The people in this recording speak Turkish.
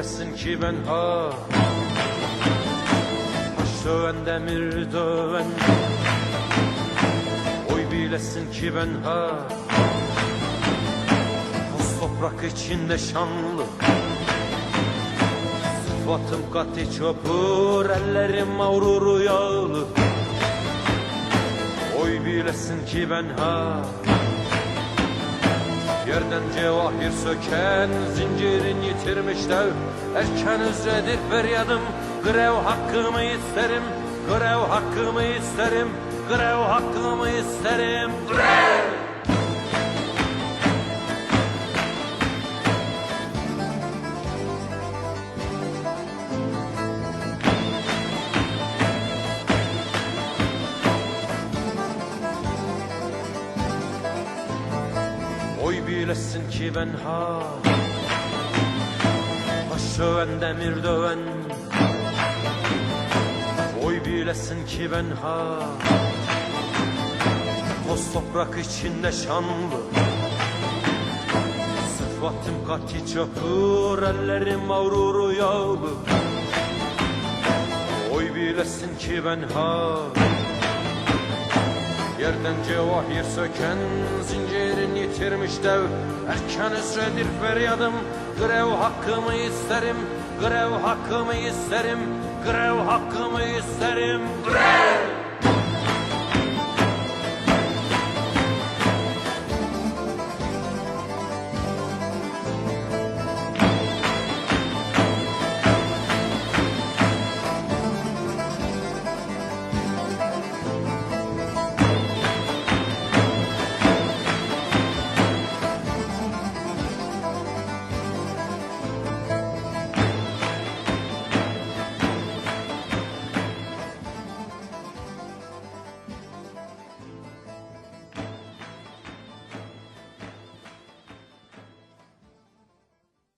bilesin ki ben ha taş döven demir döven. Oy bilesin ki ben ha toz toprak içinde şanlı. Sıfatım katı çopur, ellerim mağruru yağlı. Oy bilesin ki ben ha yerden cevahir söken, zincirin yitirmiş dev. Erken üzredir feryadım, grev hakkımı isterim. Grev hakkımı isterim, grev hakkımı isterim. Grev! Oy bilesin ki ben ha taş döven demir döven. Oy bilesin ki ben ha toz toprak içinde şanlı. Sıfatım katı çöpür, ellerim mağruru yağlı. Oy bilesin ki ben ha yerden cevahir söken, zincirin yitirmiş dev. Erken üsredir feryadım, grev hakkımı isterim. Grev hakkımı isterim, grev hakkımı isterim. Grev!